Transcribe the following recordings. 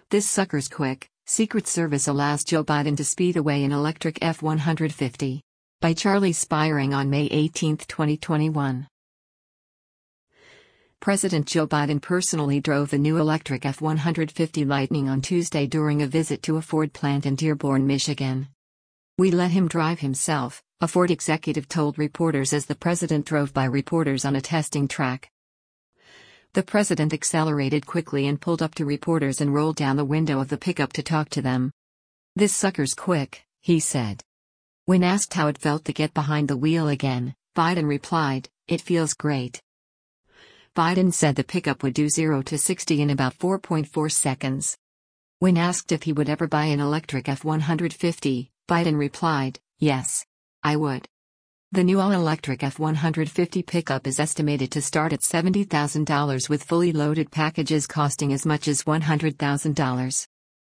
This sucker's quick. Secret Service allows Joe Biden to speed away in electric F-150. By Charlie Spiring on May 18, 2021. President Joe Biden personally drove the new electric F-150 Lightning on Tuesday during a visit to a Ford plant in Dearborn, Michigan. "We let him drive himself," a Ford executive told reporters as the president drove by reporters on a testing track. The president accelerated quickly and pulled up to reporters and rolled down the window of the pickup to talk to them. "This sucker's quick," he said. When asked how it felt to get behind the wheel again, Biden replied, "It feels great." Biden said the pickup would do 0 to 60 in about 4.4 seconds. When asked if he would ever buy an electric F-150, Biden replied, "Yes. I would." The new all-electric F-150 pickup is estimated to start at $70,000 with fully loaded packages costing as much as $100,000.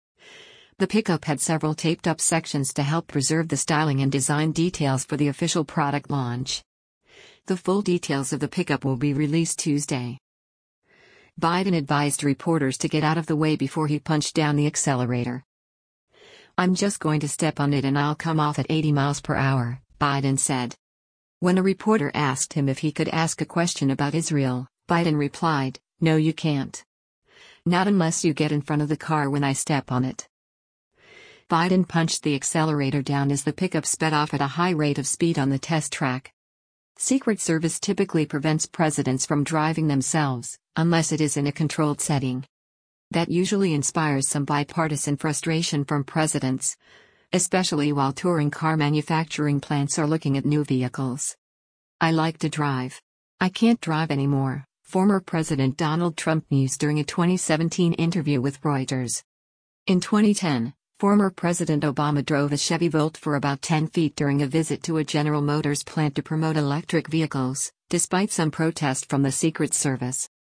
The pickup had several taped-up sections to help preserve the styling and design details for the official product launch. The full details of the pickup will be released Tuesday. Biden advised reporters to get out of the way before he punched down the accelerator. "I'm just going to step on it and I'll come off at 80 miles per hour, Biden said. When a reporter asked him if he could ask a question about Israel, Biden replied, "No, you can't. Not unless you get in front of the car when I step on it." Biden punched the accelerator down as the pickup sped off at a high rate of speed on the test track. Secret Service typically prevents presidents from driving themselves, unless it is in a controlled setting. That usually inspires some bipartisan frustration from presidents, especially while touring car manufacturing plants are looking at new vehicles. "I like to drive. I can't drive anymore," former President Donald Trump mused during a 2017 interview with Reuters. In 2010, former President Obama drove a Chevy Volt for about 10 feet during a visit to a General Motors plant to promote electric vehicles, despite some protest from the Secret Service.